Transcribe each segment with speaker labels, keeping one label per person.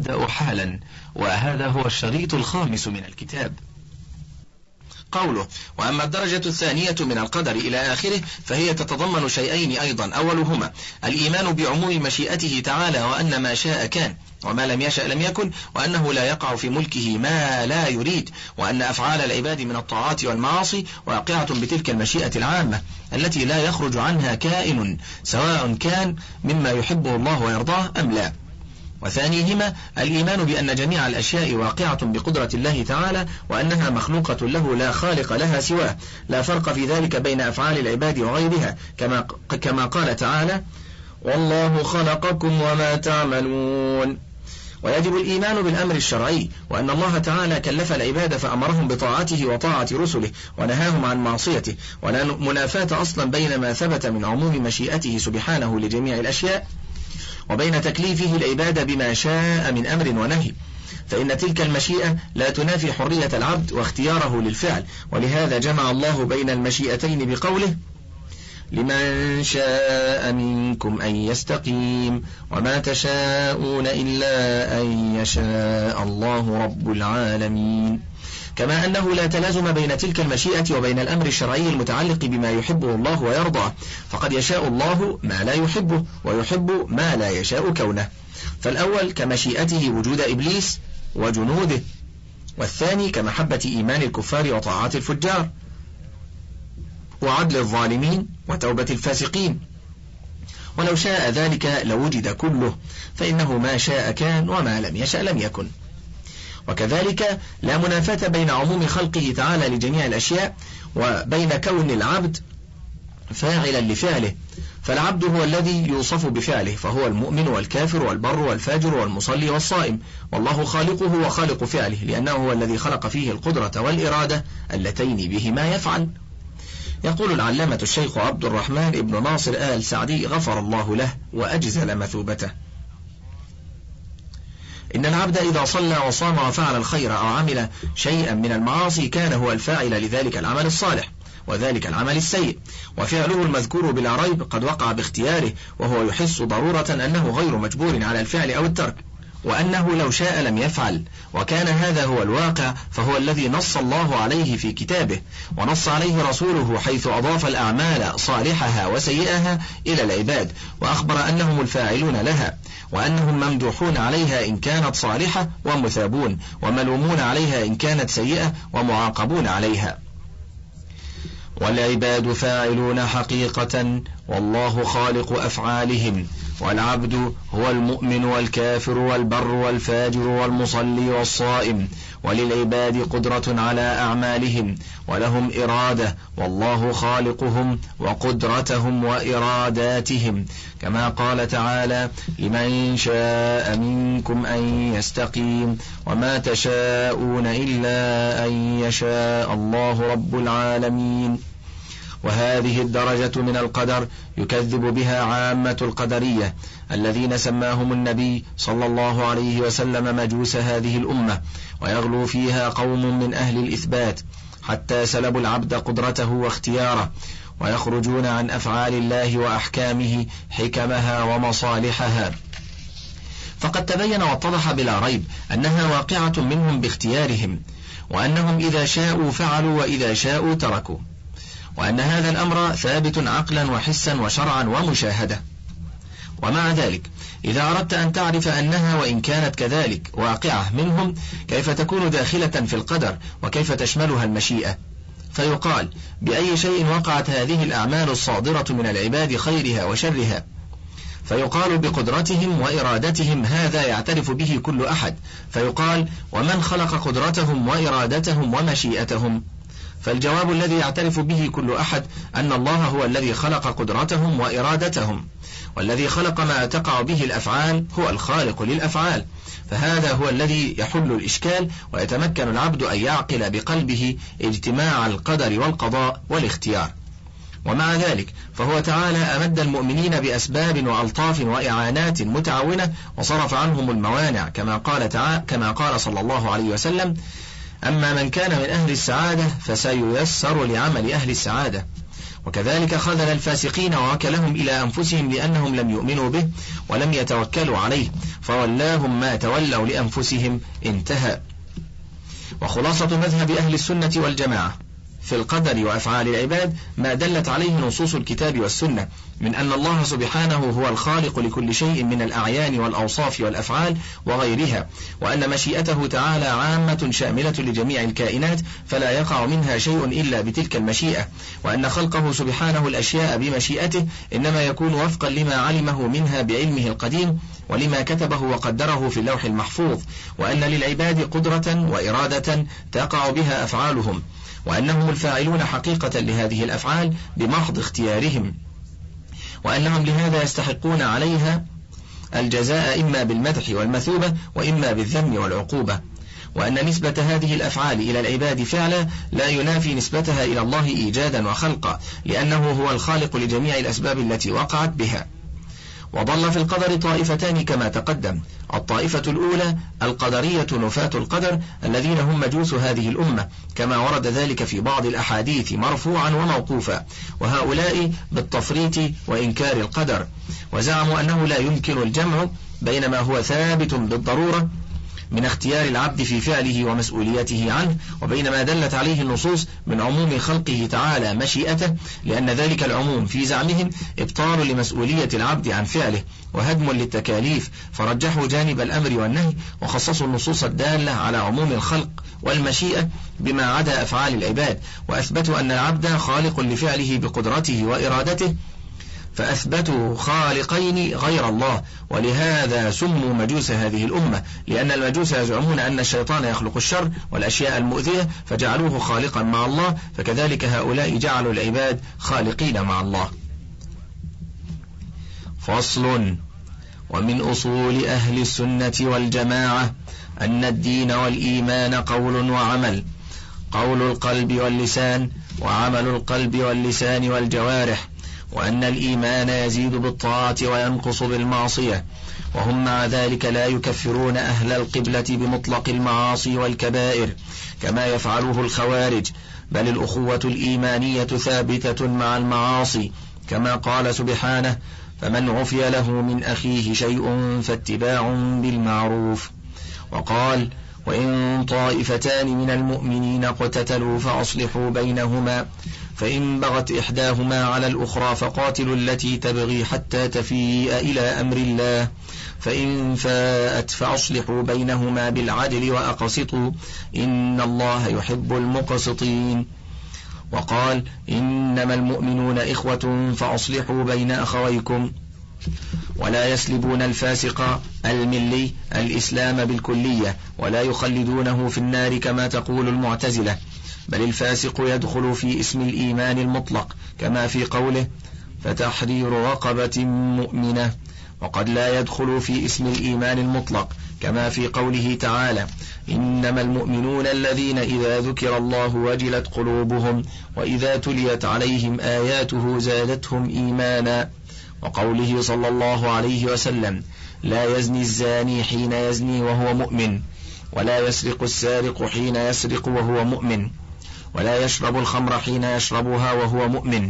Speaker 1: نبدأ حالا، وهذا هو الشريط الخامس من الكتاب. قوله: وأما الدرجة الثانية من القدر إلى آخره، فهي تتضمن شيئين أيضا، أولهما الإيمان بعموم مشيئته تعالى، وأن ما شاء كان وما لم يشأ لم يكن، وأنه لا يقع في ملكه ما لا يريد، وأن أفعال العباد من الطاعات والمعاصي واقعة بتلك المشيئة العامة التي لا يخرج عنها كائن، سواء كان مما يحبه الله ويرضاه أم لا. وثانيهما الإيمان بأن جميع الأشياء واقعة بقدرة الله تعالى، وأنها مخلوقة له لا خالق لها سواه، لا فرق في ذلك بين أفعال العباد وغيرها، كما قال تعالى: والله خلقكم وما تعملون. ويجب الإيمان بالأمر الشرعي، وأن الله تعالى كلف العباد فأمرهم بطاعته وطاعة رسله، ونهاهم عن معصيته، ولا منافاة أصلا بين ما ثبت من عموم مشيئته سبحانه لجميع الأشياء وبين تكليفه العباد بما شاء من أمر ونهي، فإن تلك المشيئة لا تنافي حرية العبد واختياره للفعل. ولهذا جمع الله بين المشيئتين بقوله: لمن شاء منكم أن يستقيم وما تشاءون إلا أن يشاء الله رب العالمين. كما أنه لا تلازم بين تلك المشيئة وبين الأمر الشرعي المتعلق بما يحبه الله ويرضاه، فقد يشاء الله ما لا يحبه ويحب ما لا يشاء كونه، فالأول كمشيئته وجود إبليس وجنوده، والثاني كمحبة إيمان الكفار وطاعات الفجار وعدل الظالمين وتوبة الفاسقين. ولو شاء ذلك لوجد كله، فإنه ما شاء كان وما لم يشأ لم يكن. وكذلك لا منافاة بين عموم خلقه تعالى لجميع الأشياء وبين كون العبد فاعلا لفعله، فالعبد هو الذي يوصف بفعله، فهو المؤمن والكافر والبر والفاجر والمصلي والصائم، والله خالقه وخالق فعله، لأنه هو الذي خلق فيه القدرة والإرادة اللتين بهما يفعل. يقول العلامة الشيخ عبد الرحمن ابن ناصر آل سعدي غفر الله له وأجزل مثوبته: إن العبد إذا صلى وصام وفعل الخير أو عمل شيئا من المعاصي كان هو الفاعل لذلك العمل الصالح وذلك العمل السيء، وفعله المذكور بلا ريب قد وقع باختياره، وهو يحس ضرورة أنه غير مجبور على الفعل أو الترك، وأنه لو شاء لم يفعل، وكان هذا هو الواقع، فهو الذي نص الله عليه في كتابه، ونص عليه رسوله حيث أضاف الأعمال صالحها وسيئها إلى العباد، وأخبر أنهم الفاعلون لها، وأنهم ممدوحون عليها إن كانت صالحة ومثابون، وملومون عليها إن كانت سيئة ومعاقبون عليها. والعباد فاعلون حقيقة، والله خالق أفعالهم، والعبد هو المؤمن والكافر والبر والفاجر والمصلي والصائم، وللعباد قدرة على أعمالهم ولهم إرادة، والله خالقهم وقدرتهم وإراداتهم، كما قال تعالى: لمن شاء منكم أن يستقيم وما تشاءون إلا أن يشاء الله رب العالمين. وهذه الدرجة من القدر يكذب بها عامة القدرية الذين سماهم النبي صلى الله عليه وسلم مجوس هذه الأمة، ويغلو فيها قوم من أهل الإثبات حتى سلبوا العبد قدرته واختياره، ويخرجون عن أفعال الله وأحكامه حكمها ومصالحها. فقد تبين واتضح بلا ريب أنها واقعة منهم باختيارهم، وأنهم إذا شاءوا فعلوا وإذا شاءوا تركوا، وأن هذا الأمر ثابت عقلا وحسا وشرعا ومشاهدة. ومع ذلك إذا أردت أن تعرف أنها وإن كانت كذلك واقعة منهم، كيف تكون داخلة في القدر، وكيف تشملها المشيئة؟ فيقال: بأي شيء وقعت هذه الأعمال الصادرة من العباد خيرها وشرها؟ فيقال: بقدرتهم وإرادتهم، هذا يعترف به كل أحد. فيقال: ومن خلق قدرتهم وإرادتهم ومشيئتهم؟ فالجواب الذي يعترف به كل أحد أن الله هو الذي خلق قدرتهم وإرادتهم، والذي خلق ما تقع به الأفعال هو الخالق للأفعال، فهذا هو الذي يحل الإشكال، ويتمكن العبد أن يعقل بقلبه اجتماع القدر والقضاء والاختيار. ومع ذلك فهو تعالى أمد المؤمنين بأسباب وألطاف وإعانات متعاونة، وصرف عنهم الموانع، كما قال صلى الله عليه وسلم: أما من كان من أهل السعادة فسييسر لعمل أهل السعادة، وكذلك خذل الفاسقين ووكلهم إلى أنفسهم لأنهم لم يؤمنوا به ولم يتوكلوا عليه، فولاهم ما تولوا لأنفسهم. انتهى. وخلاصة مذهب أهل السنة والجماعة في القدر وأفعال العباد ما دلت عليه نصوص الكتاب والسنة من أن الله سبحانه هو الخالق لكل شيء من الأعيان والأوصاف والأفعال وغيرها، وأن مشيئته تعالى عامة شاملة لجميع الكائنات فلا يقع منها شيء إلا بتلك المشيئة، وأن خلقه سبحانه الأشياء بمشيئته إنما يكون وفقا لما علمه منها بعلمه القديم ولما كتبه وقدره في اللوح المحفوظ، وأن للعباد قدرة وإرادة تقع بها أفعالهم، وأنهم الفاعلون حقيقة لهذه الأفعال بمحض اختيارهم، وأنهم لهذا يستحقون عليها الجزاء إما بالمدح والمثوبة وإما بالذم والعقوبة، وأن نسبة هذه الأفعال إلى العباد فعلا لا ينافي نسبتها إلى الله إيجادا وخلقا، لأنه هو الخالق لجميع الأسباب التي وقعت بها. وضل في القدر طائفتان كما تقدم: الطائفة الأولى القدرية نفاة القدر الذين هم مجوس هذه الأمة، كما ورد ذلك في بعض الأحاديث مرفوعا وموقوفا، وهؤلاء بالتفريط وإنكار القدر، وزعموا أنه لا يمكن الجمع بين ما هو ثابت بالضرورة من اختيار العبد في فعله ومسؤوليته عنه وبين ما دلت عليه النصوص من عموم خلقه تعالى مشيئته، لأن ذلك العموم في زعمهم إبطال لمسؤولية العبد عن فعله وهدم للتكاليف، فرجحوا جانب الأمر والنهي وخصصوا النصوص الدالة على عموم الخلق والمشيئة بما عدا أفعال العباد، وأثبتوا أن العبد خالق لفعله بقدرته وإرادته، فأثبتوا خالقين غير الله، ولهذا سموا مجوس هذه الأمة، لأن المجوس يزعمون أن الشيطان يخلق الشر والأشياء المؤذية فجعلوه خالقا مع الله، فكذلك هؤلاء جعلوا العباد خالقين مع الله. فصل. ومن أصول أهل السنة والجماعة أن الدين والإيمان قول وعمل، قول القلب واللسان وعمل القلب واللسان والجوارح، وأن الإيمان يزيد بالطاعة وينقص بالمعصية، وهم مع ذلك لا يكفرون أهل القبلة بمطلق المعاصي والكبائر كما يفعله الخوارج، بل الأخوة الإيمانية ثابتة مع المعاصي، كما قال سبحانه: فمن عفي له من أخيه شيء فاتباع بالمعروف. وقال: وإن طائفتان من المؤمنين اقتتلوا فأصلحوا بينهما، فإن بغت إحداهما على الأخرى فقاتلوا التي تبغي حتى تفيء إلى أمر الله، فإن فاءت فأصلحوا بينهما بالعدل وأقسطوا إن الله يحب المقسطين. وقال: إنما المؤمنون إخوة فأصلحوا بين أخويكم، ولا يسلبون الفاسق الملي الإسلام بالكلية ولا يخلدونه في النار كما تقول المعتزلة، بل الفاسق يدخل في اسم الإيمان المطلق كما في قوله: فتحرير رقبة مؤمنة، وقد لا يدخل في اسم الإيمان المطلق كما في قوله تعالى: إنما المؤمنون الذين إذا ذكر الله وجلت قلوبهم وإذا تليت عليهم آياته زادتهم إيمانا، وقوله صلى الله عليه وسلم: لا يزني الزاني حين يزني وهو مؤمن، ولا يسرق السارق حين يسرق وهو مؤمن، ولا يشرب الخمر حين يشربها وهو مؤمن،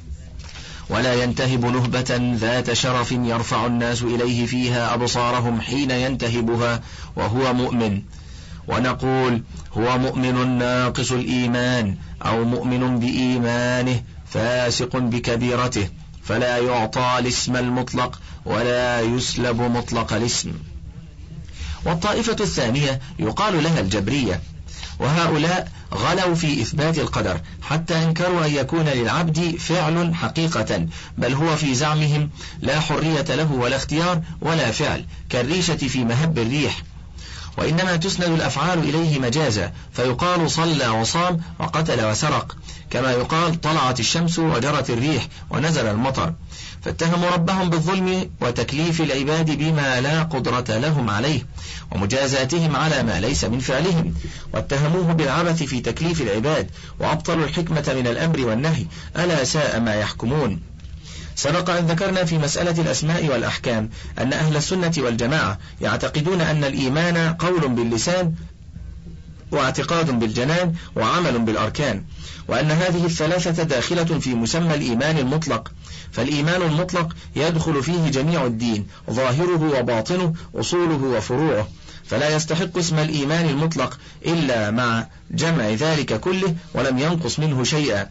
Speaker 1: ولا ينتهب نهبة ذات شرف يرفع الناس إليه فيها أبصارهم حين ينتهبها وهو مؤمن. ونقول: هو مؤمن ناقص الإيمان أو مؤمن بإيمانه فاسق بكبيرته، فلا يعطى الاسم المطلق ولا يسلب مطلق الاسم. والطائفة الثانية يقال لها الجبرية، وهؤلاء غلوا في إثبات القدر حتى انكروا أن يكون للعبد فعل حقيقة، بل هو في زعمهم لا حرية له ولا اختيار ولا فعل كالريشة في مهب الريح، وإنما تسند الأفعال إليه مجازا، فيقال صلى وصام وقتل وسرق، كما يقال طلعت الشمس وجرت الريح ونزل المطر، فاتهموا ربهم بالظلم وتكليف العباد بما لا قدرة لهم عليه ومجازاتهم على ما ليس من فعلهم، واتهموه بالعبث في تكليف العباد وأبطلوا الحكمة من الأمر والنهي، ألا ساء ما يحكمون. سبق أن ذكرنا في مسألة الأسماء والأحكام أن أهل السنة والجماعة يعتقدون أن الإيمان قول باللسان واعتقاد بالجنان وعمل بالأركان، وأن هذه الثلاثة داخلة في مسمى الإيمان المطلق. فالإيمان المطلق يدخل فيه جميع الدين، ظاهره وباطنه، أصوله وفروعه، فلا يستحق اسم الإيمان المطلق إلا مع جمع ذلك كله ولم ينقص منه شيئا.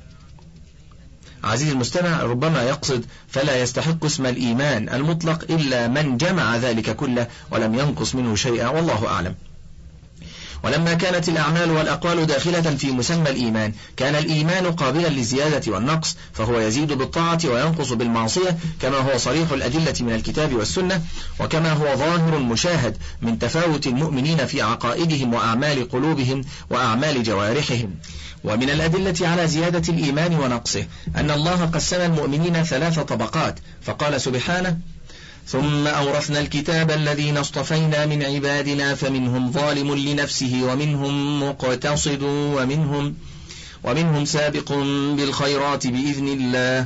Speaker 1: عزيزي المستمع، ربما يقصد فلا يستحق اسم الإيمان المطلق إلا من جمع ذلك كله ولم ينقص منه شيئا، والله أعلم. ولما كانت الأعمال والأقوال داخلة في مسمى الإيمان، كان الإيمان قابلا للزيادة والنقص، فهو يزيد بالطاعة وينقص بالمعصية، كما هو صريح الأدلة من الكتاب والسنة، وكما هو ظاهر مشاهد من تفاوت المؤمنين في عقائدهم وأعمال قلوبهم وأعمال جوارحهم. ومن الأدلة على زيادة الإيمان ونقصه أن الله قسم المؤمنين 3 طبقات، فقال سبحانه: ثم أورثنا الكتاب الذين اصطفينا من عبادنا فمنهم ظالم لنفسه ومنهم مقتصد ومنهم سابق بالخيرات بإذن الله.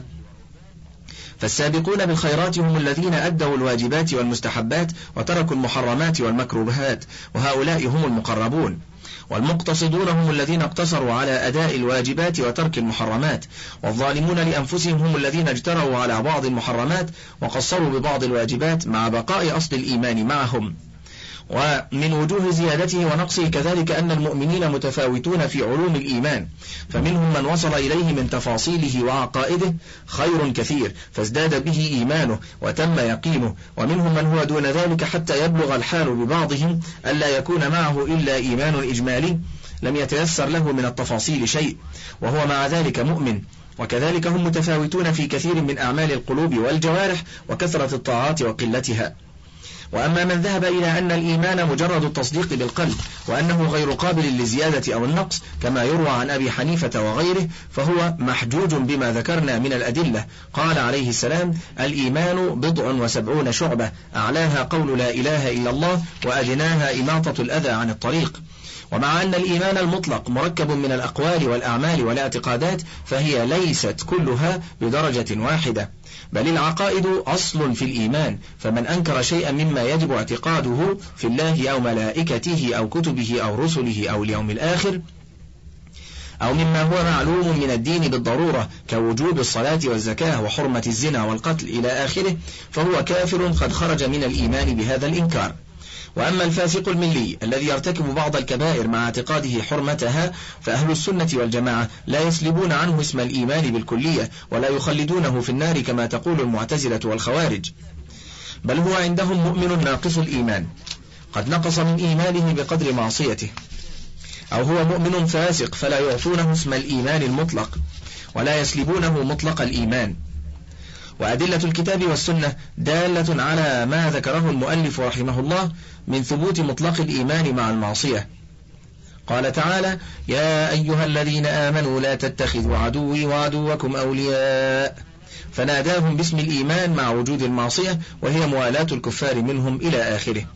Speaker 1: فالسابقون بالخيرات هم الذين أدوا الواجبات والمستحبات وتركوا المحرمات والمكروهات، وهؤلاء هم المقربون. والمقتصدون هم الذين اقتصروا على أداء الواجبات وترك المحرمات. والظالمون لأنفسهم هم الذين اجتروا على بعض المحرمات وقصروا ببعض الواجبات مع بقاء أصل الإيمان معهم. ومن وجوه زيادته ونقصه كذلك أن المؤمنين متفاوتون في علوم الإيمان، فمنهم من وصل إليه من تفاصيله وعقائده خير كثير فازداد به إيمانه وتم يقينه، ومنهم من هو دون ذلك حتى يبلغ الحال ببعضهم ألا يكون معه إلا إيمان إجمالي لم يتيسر له من التفاصيل شيء وهو مع ذلك مؤمن. وكذلك هم متفاوتون في كثير من أعمال القلوب والجوارح وكثرة الطاعات وقلتها. وأما من ذهب إلى أن الإيمان مجرد التصديق بالقلب وأنه غير قابل للزيادة أو النقص كما يروى عن أبي حنيفة وغيره، فهو محجوج بما ذكرنا من الأدلة. قال عليه السلام: الإيمان 70 شعبة، أعلاها قول لا إله إلا الله، وأدناها إماطة الأذى عن الطريق. ومع أن الإيمان المطلق مركب من الأقوال والأعمال والاعتقادات، فهي ليست كلها بدرجة واحدة، بل العقائد أصل في الإيمان، فمن أنكر شيئا مما يجب اعتقاده في الله أو ملائكته أو كتبه أو رسله أو اليوم الآخر أو مما هو معلوم من الدين بالضرورة كوجوب الصلاة والزكاة وحرمة الزنا والقتل إلى آخره، فهو كافر قد خرج من الإيمان بهذا الإنكار. وأما الفاسق الملي الذي يرتكب بعض الكبائر مع اعتقاده حرمتها، فأهل السنة والجماعة لا يسلبون عنه اسم الإيمان بالكلية ولا يخلدونه في النار كما تقول المعتزلة والخوارج، بل هو عندهم مؤمن ناقص الإيمان قد نقص من إيمانه بقدر معصيته، أو هو مؤمن فاسق فلا يعطونه اسم الإيمان المطلق ولا يسلبونه مطلق الإيمان. وأدلة الكتاب والسنة دالة على ما ذكره المؤلف رحمه الله من ثبوت مطلق الإيمان مع المعصية. قال تعالى: يا أيها الذين آمنوا لا تتخذوا عدوي وعدوكم أولياء، فناداهم باسم الإيمان مع وجود المعصية وهي موالاة الكفار منهم إلى آخره.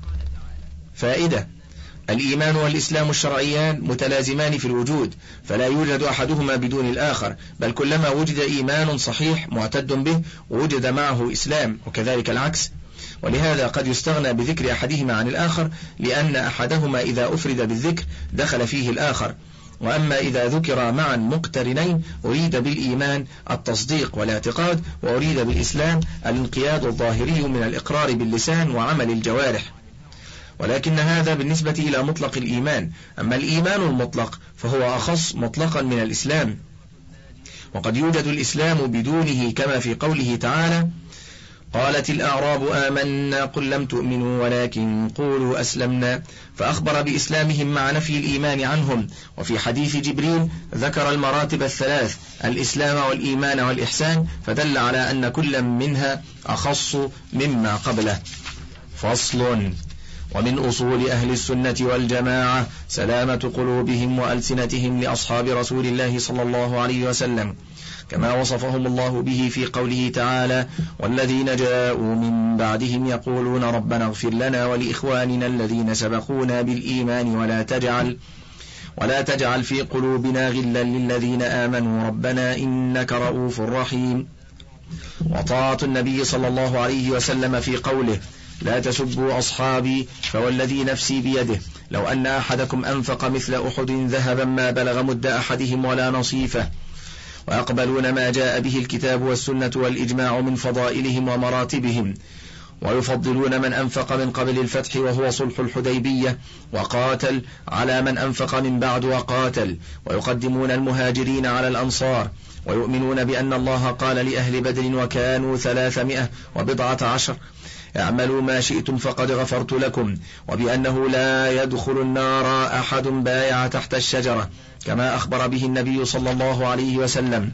Speaker 1: فائدة: الإيمان والإسلام الشرعيان متلازمان في الوجود، فلا يوجد أحدهما بدون الآخر، بل كلما وجد إيمان صحيح معتد به وجد معه إسلام، وكذلك العكس. ولهذا قد يستغنى بذكر أحدهما عن الآخر، لأن أحدهما إذا أفرد بالذكر دخل فيه الآخر، وأما إذا ذكر معا مقترنين أريد بالإيمان التصديق والاعتقاد، وأريد بالإسلام الانقياد الظاهري من الإقرار باللسان وعمل الجوارح. ولكن هذا بالنسبة إلى مطلق الإيمان. أما الإيمان المطلق فهو أخص مطلقا من الإسلام، وقد يوجد الإسلام بدونه كما في قوله تعالى: قالت الأعراب آمنا قل لم تؤمنوا ولكن قولوا أسلمنا، فأخبر بإسلامهم مع نفي الإيمان عنهم. وفي حديث جبريل ذكر المراتب الثلاث: الإسلام والإيمان والإحسان، فدل على أن كل منها أخص مما قبله. فصل: ومن أصول أهل السنة والجماعة سلامة قلوبهم وألسنتهم لأصحاب رسول الله صلى الله عليه وسلم، كما وصفهم الله به في قوله تعالى: والذين جاءوا من بعدهم يقولون ربنا اغفر لنا ولإخواننا الذين سبقونا بالإيمان ولا تجعل في قلوبنا غلا للذين آمنوا ربنا إنك رؤوف رحيم. وطاعة النبي صلى الله عليه وسلم في قوله: لا تسبوا أصحابي فوالذي نفسي بيده لو أن أحدكم أنفق مثل أحد ذهبا ما بلغ مد أحدهم ولا نصيفه. ويقبلون ما جاء به الكتاب والسنة والإجماع من فضائلهم ومراتبهم، ويفضلون من أنفق من قبل الفتح وهو صلح الحديبية وقاتل على من أنفق من بعد وقاتل، ويقدمون المهاجرين على الأنصار، ويؤمنون بأن الله قال لأهل بدر وكانوا 310 اعملوا ما شئتم فقد غفرت لكم، وبأنه لا يدخل النار أحد بايع تحت الشجرة كما أخبر به النبي صلى الله عليه وسلم،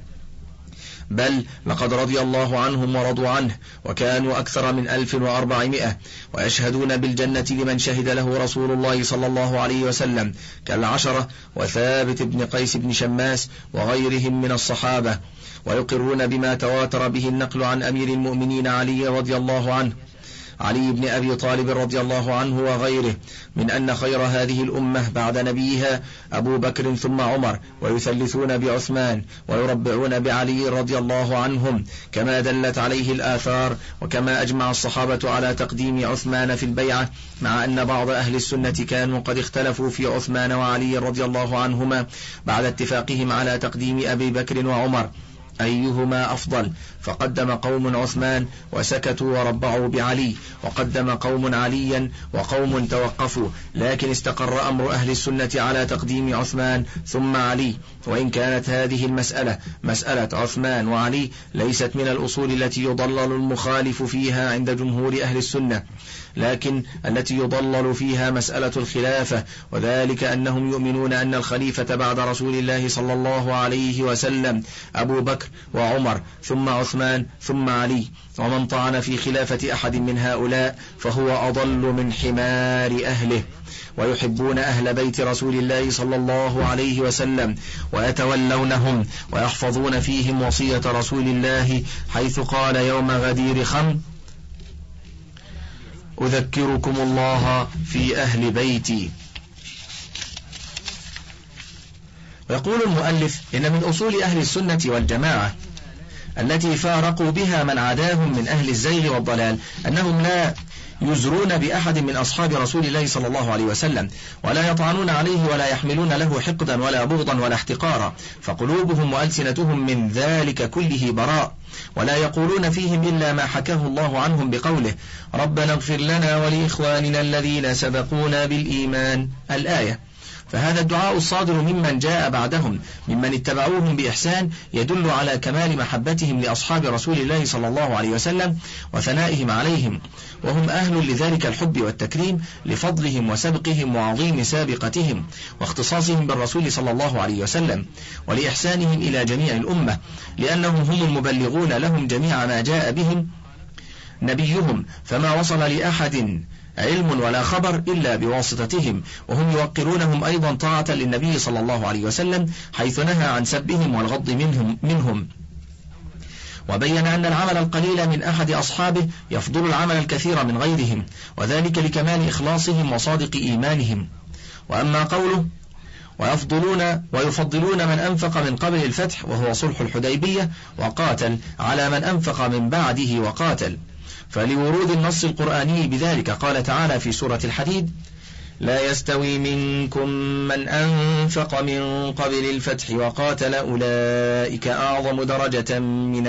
Speaker 1: بل لقد رضي الله عنهم ورضوا عنه وكانوا أكثر من 1400 ويشهدون بالجنة لمن شهد له رسول الله صلى الله عليه وسلم كالعشرة وثابت بن قيس بن شماس وغيرهم من الصحابة، ويقرون بما تواتر به النقل عن أمير المؤمنين علي رضي الله عنه علي بن أبي طالب رضي الله عنه وغيره من أن خير هذه الأمة بعد نبيها أبو بكر ثم عمر، ويثلثون بعثمان ويربعون بعلي رضي الله عنهم كما دلت عليه الآثار، وكما أجمع الصحابة على تقديم عثمان في البيعة، مع أن بعض أهل السنة كانوا قد اختلفوا في عثمان وعلي رضي الله عنهما بعد اتفاقهم على تقديم أبي بكر وعمر أيهما أفضل، فقدم قوم عثمان وسكتوا وربعوا بعلي، وقدم قوم عليا وقوم توقفوا، لكن استقر أمر أهل السنة على تقديم عثمان ثم علي، وإن كانت هذه المسألة مسألة عثمان وعلي ليست من الأصول التي يضلل المخالف فيها عند جمهور أهل السنة، لكن التي يضلل فيها مسألة الخلافة، وذلك أنهم يؤمنون أن الخليفة بعد رسول الله صلى الله عليه وسلم أبو بكر وعمر ثم عثمان ثم علي، ومن طعن في خلافة أحد من هؤلاء فهو أضل من حمار أهله. ويحبون أهل بيت رسول الله صلى الله عليه وسلم ويتولونهم ويحفظون فيهم وصية رسول الله، حيث قال يوم غدير خم أذكركم الله في أهل بيتي. ويقول المؤلف إن من أصول أهل السنة والجماعة التي فارقوا بها من عاداهم من أهل الزيغ والضلال أنهم لا يزرون بأحد من أصحاب رسول الله صلى الله عليه وسلم، ولا يطعنون عليه ولا يحملون له حقدا ولا بغضا ولا احتقارا، فقلوبهم وألسنتهم من ذلك كله براء، ولا يقولون فيهم إلا ما حكاه الله عنهم بقوله ربنا اغفر لنا ولإخواننا الذين سبقونا بالإيمان الآية. فهذا الدعاء الصادر ممن جاء بعدهم ممن اتبعوهم بإحسان يدل على كمال محبتهم لأصحاب رسول الله صلى الله عليه وسلم وثنائهم عليهم، وهم أهل لذلك الحب والتكريم لفضلهم وسبقهم وعظيم سابقتهم واختصاصهم بالرسول صلى الله عليه وسلم، ولإحسانهم إلى جميع الأمة، لأنهم هم المبلغون لهم جميع ما جاء بهم نبيهم، فما وصل لأحد علم ولا خبر إلا بواسطتهم، وهم يوقرونهم أيضا طاعة للنبي صلى الله عليه وسلم حيث نهى عن سبهم والغض منهم. وبين أن العمل القليل من أحد أصحابه يفضل العمل الكثير من غيرهم، وذلك لكمال إخلاصهم وصادق إيمانهم. وأما قوله ويفضلون من أنفق من قبل الفتح وهو صلح الحديبية وقاتل على من أنفق من بعده وقاتل، فلورود النص القرآني بذلك قال تعالى في سورة الحديد لا يستوي منكم من أنفق من قبل الفتح وقاتل أولئك أعظم درجة من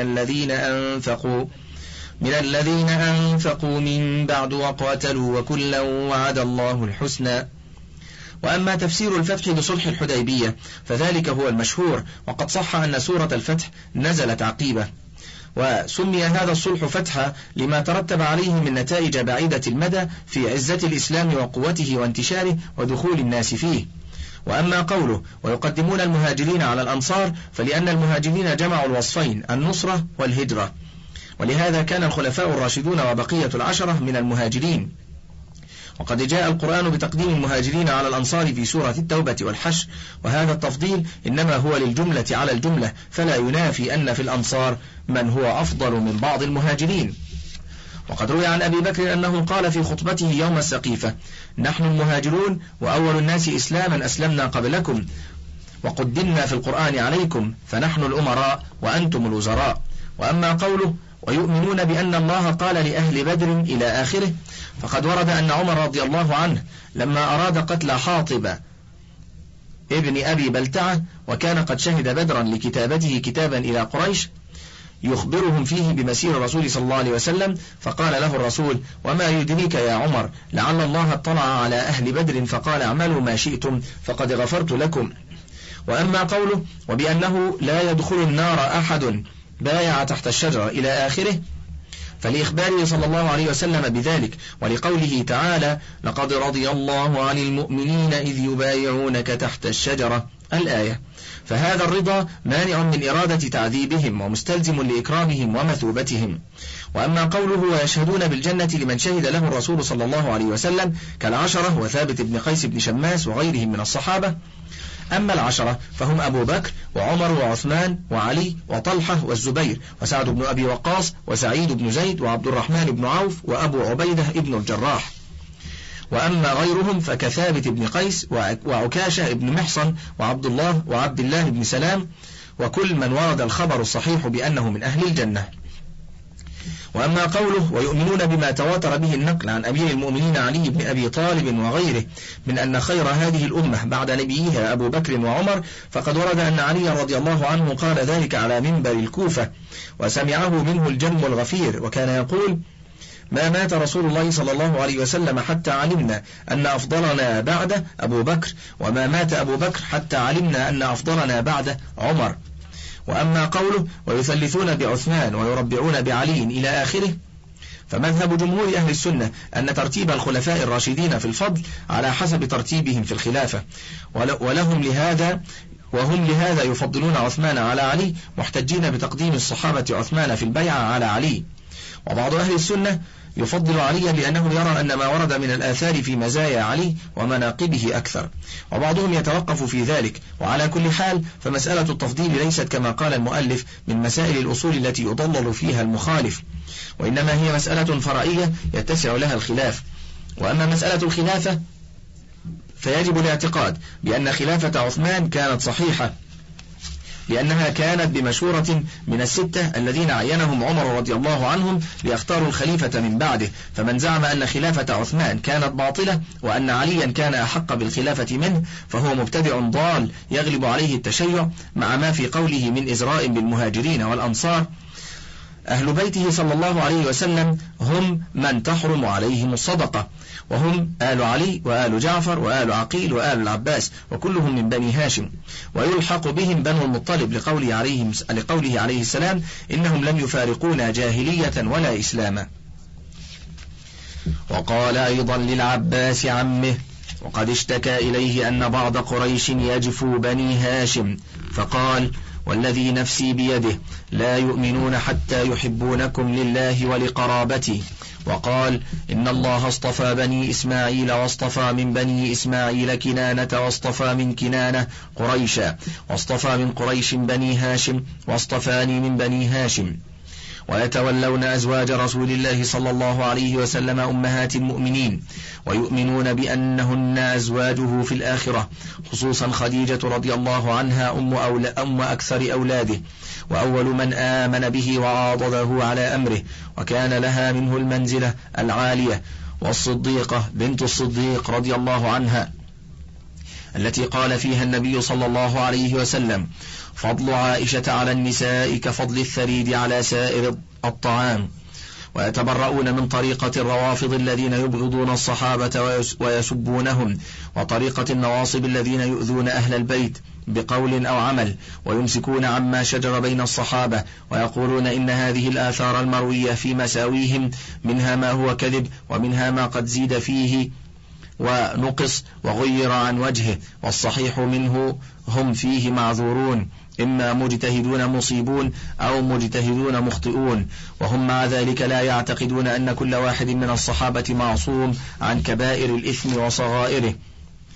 Speaker 1: الذين أنفقوا من بعد وقاتلوا وكلا وعد الله الحسنى. وأما تفسير الفتح بصلح الحديبية فذلك هو المشهور، وقد صح أن سورة الفتح نزلت عقيبة، وسمي هذا الصلح فتحا لما ترتب عليه من نتائج بعيدة المدى في عزة الإسلام وقوته وانتشاره ودخول الناس فيه. وأما قوله ويقدمون المهاجرين على الأنصار فلأن المهاجرين جمعوا الوصفين النصرة والهجرة، ولهذا كان الخلفاء الراشدون وبقية العشرة من المهاجرين، وقد جاء القرآن بتقديم المهاجرين على الأنصار في سورة التوبة والحشر، وهذا التفضيل إنما هو للجملة على الجملة، فلا ينافي أن في الأنصار من هو أفضل من بعض المهاجرين. وقد روي عن أبي بكر أنه قال في خطبته يوم السقيفة نحن المهاجرون وأول الناس إسلاما أسلمنا قبلكم وقدمنا في القرآن عليكم، فنحن الأمراء وأنتم الوزراء. وأما قوله ويؤمنون بأن الله قال لأهل بدر إلى آخره. فقد ورد أن عمر رضي الله عنه لما أراد قتل حاطب ابن أبي بلتعة وكان قد شهد بدرا لكتابته كتابا إلى قريش يخبرهم فيه بمسير الرسول صلى الله عليه وسلم، فقال له الرسول: وما يدريك يا عمر لعل الله اطلع على أهل بدر فقال اعملوا ما شئتم فقد غفرت لكم. وأما قوله وبأنه لا يدخل النار أحد بايع تحت الشجرة إلى آخره فلإخباره صلى الله عليه وسلم بذلك، ولقوله تعالى: لقد رضي الله عن المؤمنين إذ يبايعونك تحت الشجرة الآية. فهذا الرضا مانع من إرادة تعذيبهم ومستلزم لإكرامهم ومثوبتهم. وأما قوله ويشهدون بالجنة لمن شهد له الرسول صلى الله عليه وسلم كالعشرة وثابت بن قيس بن شماس وغيرهم من الصحابة. أما العشرة فهم أبو بكر وعمر وعثمان وعلي وطلحة والزبير وسعد بن أبي وقاص وسعيد بن زيد وعبد الرحمن بن عوف وأبو عبيدة بن الجراح. وأما غيرهم فكثابت بن قيس وعكاشة بن محصن وعبد الله وعبد الله بن سلام وكل من ورد الخبر الصحيح بأنه من أهل الجنة. وأما قوله ويؤمنون بما تواتر به النقل عن أمير المؤمنين علي بن أبي طالب وغيره من أن خير هذه الأمة بعد نبيها أبو بكر وعمر، فقد ورد أن علي رضي الله عنه قال ذلك على منبر الكوفة وسمعه منه الجم الغفير، وكان يقول: ما مات رسول الله صلى الله عليه وسلم حتى علمنا أن أفضلنا بعده أبو بكر، وما مات أبو بكر حتى علمنا أن أفضلنا بعده عمر. وأما قوله ويثلثون بعثمان ويربعون بعلي إلى آخره فمذهب جمهور أهل السنة أن ترتيب الخلفاء الراشدين في الفضل على حسب ترتيبهم في الخلافة، وهم لهذا يفضلون عثمان على علي محتجين بتقديم الصحابة عثمان في البيعة على علي. وبعض أهل السنة يفضل عليا لأنه يرى أن ما ورد من الآثار في مزايا علي ومناقبه أكثر، وبعضهم يتوقف في ذلك. وعلى كل حال فمسألة التفضيل ليست كما قال المؤلف من مسائل الأصول التي يضلل فيها المخالف، وإنما هي مسألة فرعية يتسع لها الخلاف. وأما مسألة الخلافة فيجب الاعتقاد بأن خلافة عثمان كانت صحيحة، لأنها كانت بمشورة من الستة الذين عينهم عمر رضي الله عنهم ليختاروا الخليفة من بعده. فمن زعم أن خلافة عثمان كانت باطلة وأن عليا كان أحق بالخلافة منه فهو مبتدع ضال يغلب عليه التشيع، مع ما في قوله من إزراء بالمهاجرين والأنصار أهل بيته صلى الله عليه وسلم هم من تحرم عليهم الصدقة، وهم آل علي وآل جعفر وآل عقيل وآل العباس وكلهم من بني هاشم، ويلحق بهم بنو المطلب لقوله عليه السلام إنهم لم يفارقونا جاهلية ولا إسلاما. وقال أيضا للعباس عمه وقد اشتكى إليه أن بعض قريش يجفو بني هاشم فقال والذي نفسي بيده لا يؤمنون حتى يحبونكم لله ولقرابتي. وقال إن الله اصطفى بني إسماعيل واصطفى من بني إسماعيل كنانة واصطفى من كنانة قريشا واصطفى من قريش بني هاشم واصطفاني من بني هاشم. ويتولون أزواج رسول الله صلى الله عليه وسلم أمهات المؤمنين ويؤمنون بأنهن أزواجه في الآخرة، خصوصا خديجة رضي الله عنها أم أكثر أولاده وأول من آمن به وعاضده على أمره، وكان لها منه المنزلة العالية. والصديقة بنت الصديق رضي الله عنها التي قال فيها النبي صلى الله عليه وسلم فضل عائشة على النساء كفضل الثريد على سائر الطعام. ويتبرؤون من طريقة الروافض الذين يبغضون الصحابة ويسبونهم، وطريقة النواصب الذين يؤذون أهل البيت بقول أو عمل ويمسكون عما شجر بين الصحابة، ويقولون إن هذه الآثار المروية في مساويهم منها ما هو كذب ومنها ما قد زيد فيه ونقص وغير عن وجهه، والصحيح منه هم فيه معذورون، إما مجتهدون مصيبون أو مجتهدون مخطئون، وهم مع ذلك لا يعتقدون أن كل واحد من الصحابة معصوم عن كبائر الإثم وصغائره.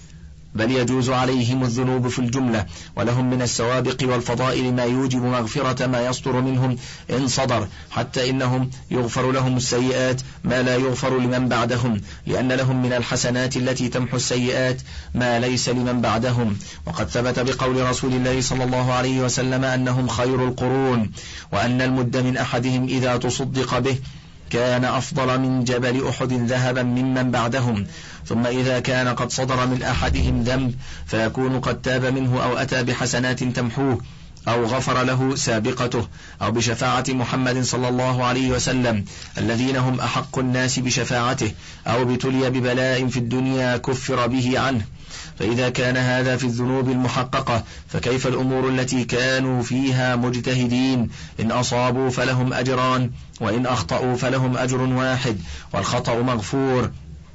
Speaker 1: بل يجوز عليهم الذنوب في الجملة، ولهم من السوابق والفضائل ما يوجب مغفرة ما يصدر منهم إن صدر، حتى إنهم يغفر لهم السيئات ما لا يغفر لمن بعدهم، لأن لهم من الحسنات التي تمحو السيئات ما ليس لمن بعدهم. وقد ثبت بقول رسول الله صلى الله عليه وسلم أنهم خير القرون، وأن المد من أحدهم إذا تصدق به كان أفضل من جبل أحد ذهبا ممن بعدهم. ثم إذا كان قد صدر من أحدهم ذنب فيكون قد تاب منه أو أتى بحسنات تمحوه أو غفر له سابقته، أو بشفاعة محمد صلى الله عليه وسلم الذين هم أحق الناس بشفاعته، أو بتلي ببلاء في الدنيا كفر به عنه. فإذا كان هذا في الذنوب المحققة، فكيف الأمور التي كانوا فيها مجتهدين؟ إن أصابوا فلهم أجران، وإن أخطأوا فلهم أجر واحد، والخطأ مغفور.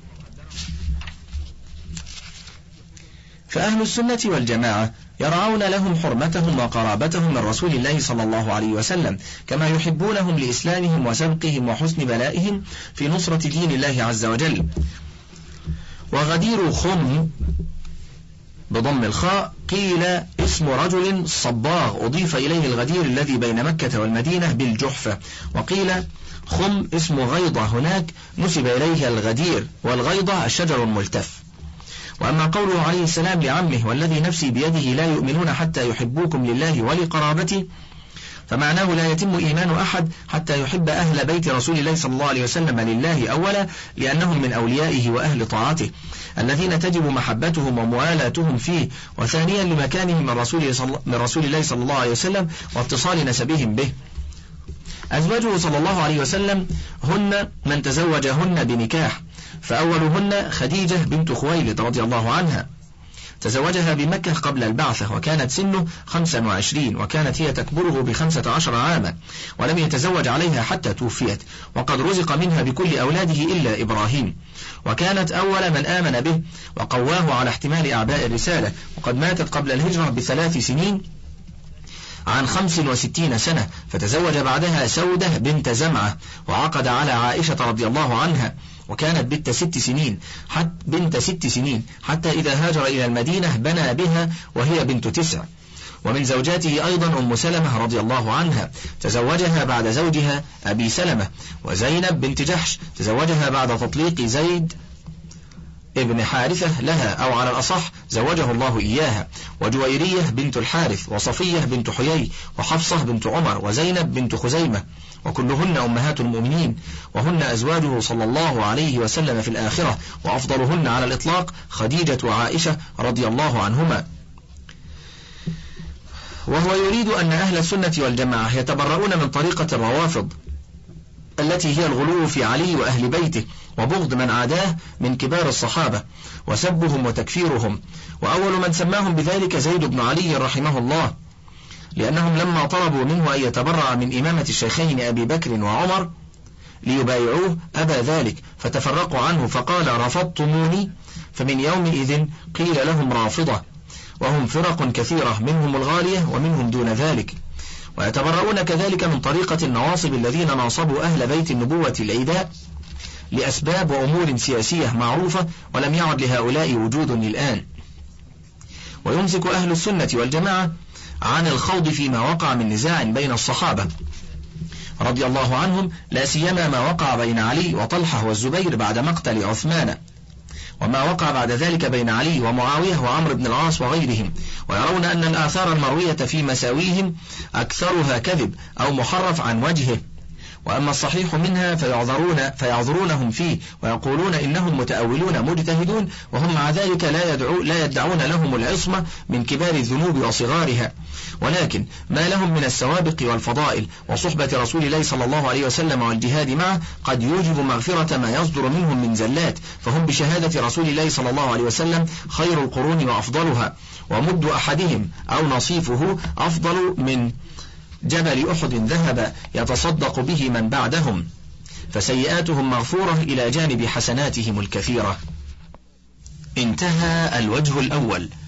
Speaker 1: فأهل السنة والجماعة يرعون لهم حرمتهم وقرابتهم من رسول الله صلى الله عليه وسلم، كما يحبونهم لإسلامهم وسبقهم وحسن بلائهم في نصرة دين الله عز وجل. وغدير خم بضم الخاء قيل اسم رجل صباغ أضيف إليه الغدير الذي بين مكة والمدينة بالجحفة، وقيل خم اسم غيضة هناك نسب إليه الغدير، والغيضة الشجر الملتف. وأما قوله عليه السلام لعمه والذي نفسي بيده لا يؤمنون حتى يحبوكم لله ولقرابتي، فمعناه لا يتم إيمان أحد حتى يحب أهل بيت رسول الله صلى الله عليه وسلم لله أولا، لأنهم من أوليائه وأهل طاعته الذين تجب محبتهم وموالاتهم فيه، وثانيا لمكانهم من رسول الله صلى الله عليه وسلم واتصال نسبهم به. أزواجه صلى الله عليه وسلم هن من تزوجهن بنكاح، فأولهن خديجة بنت خويلد رضي الله عنها، تزوجها بمكة قبل البعثة وكانت سنه 25، وكانت هي تكبره ب15 عاما، ولم يتزوج عليها حتى توفيت، وقد رزق منها بكل أولاده إلا إبراهيم، وكانت أول من آمن به وقواه على احتمال أعباء الرسالة، وقد ماتت قبل الهجرة ب3 سنين عن 65 سنة، فتزوج بعدها سودة بنت زمعة، وعقد على عائشة رضي الله عنها، وكانت بنت 6 سنين حتى إذا هاجر إلى المدينة بنى بها وهي بنت 9. ومن زوجاته أيضا أم سلمة رضي الله عنها، تزوجها بعد زوجها أبي سلمة. وزينب بنت جحش تزوجها بعد تطليق زيد ابن حارثة لها، أو على الأصح زوجه الله إياها. وجويرية بنت الحارث، وصفية بنت حيي، وحفصة بنت عمر، وزينب بنت خزيمة، وكلهن أمهات المؤمنين، وهن أزواجه صلى الله عليه وسلم في الآخرة، وأفضلهن على الإطلاق خديجة وعائشة رضي الله عنهما. وهو يريد أن أهل السنة والجماعة يتبرؤون من طريقة الروافض التي هي الغلو في علي وأهل بيته، وبغض من عاداه من كبار الصحابة، وسبهم وتكفيرهم. وأول من سماهم بذلك زيد بن علي رحمه الله، لأنهم لما طلبوا منه أن يتبرأ من إمامة الشيخين أبي بكر وعمر ليبايعوه أبى ذلك، فتفرقوا عنه فقال رفضتموني، فمن يومئذ قيل لهم رافضة، وهم فرق كثيرة منهم الغالية ومنهم دون ذلك. ويتبرؤون كذلك من طريقة النواصب الذين ناصبوا أهل بيت النبوة العيداء لأسباب وأمور سياسية معروفة، ولم يعد لهؤلاء وجود الآن. ويمسك أهل السنة والجماعة عن الخوض فيما وقع من نزاع بين الصحابة رضي الله عنهم، لا سيما ما وقع بين علي وطلحة والزبير بعد مقتل عثمان، وما وقع بعد ذلك بين علي ومعاوية وعمر بن العاص وغيرهم. ويرون أن الآثار المروية في مساويهم أكثرها كذب أو محرف عن وجهه، وأما الصحيح منها فيعذرونهم فيه، ويقولون إنهم متأولون مجتهدون، وهم مع ذلك لا يدعون لهم العصمة من كبار الذنوب وصغارها، ولكن ما لهم من السوابق والفضائل وصحبة رسول الله صلى الله عليه وسلم والجهاد معه قد يوجب مغفرة ما يصدر منهم من زلات، فهم بشهادة رسول الله صلى الله عليه وسلم خير القرون وأفضلها، ومد أحدهم أو نصيفه أفضل من جبل أحد ذهب يتصدق به من بعدهم، فسيئاتهم مغفورة إلى جانب حسناتهم الكثيرة. انتهى الوجه الأول.